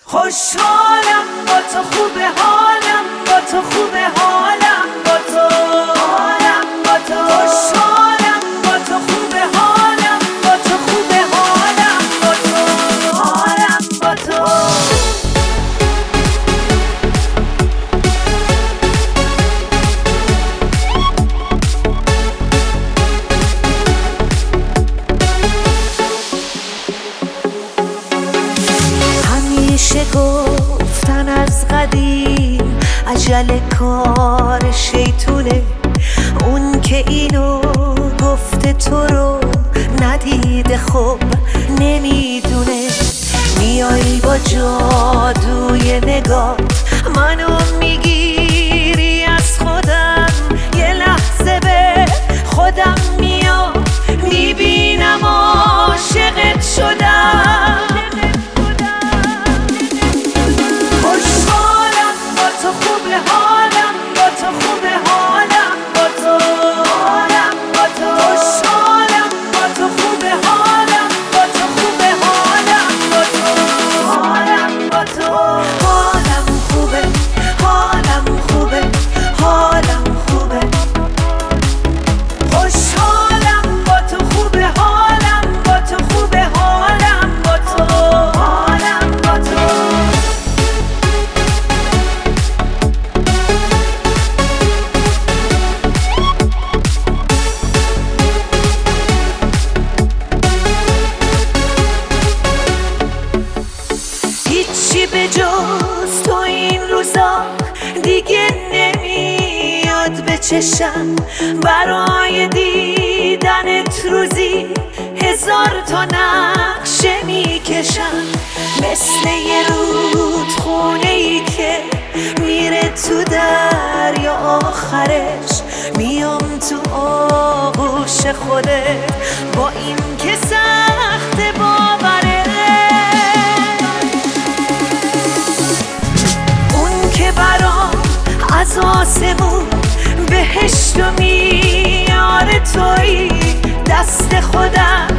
خوشحالم با تو، خوبه حالم با تو، خوبه حالم با تو، حالم با تو، خوشحالم با تو، خوبه حالم با تو، خوبه حالم با تو، حالم با تو. همیشه گفتن از قدیم عجله کار شیطونه، اون که اینو گفته تو رو ندیده خب نمیدونه. میایی با جادوی نگات منو میگیری از خودم، یه لحظه به خودم میام میبینم عاشقت شدم. هیچی به جز تو این روزا دیگه نمیاد به چشم، برای دیدنت روزی 1000 تا نقشه میکشم. مثل یه رودخونه ای که میره تو دریا، آخرش میام تو آغوش خودت، با این که سخت باوره. برام از آسمون بهشت و میاره تویی، دست خودم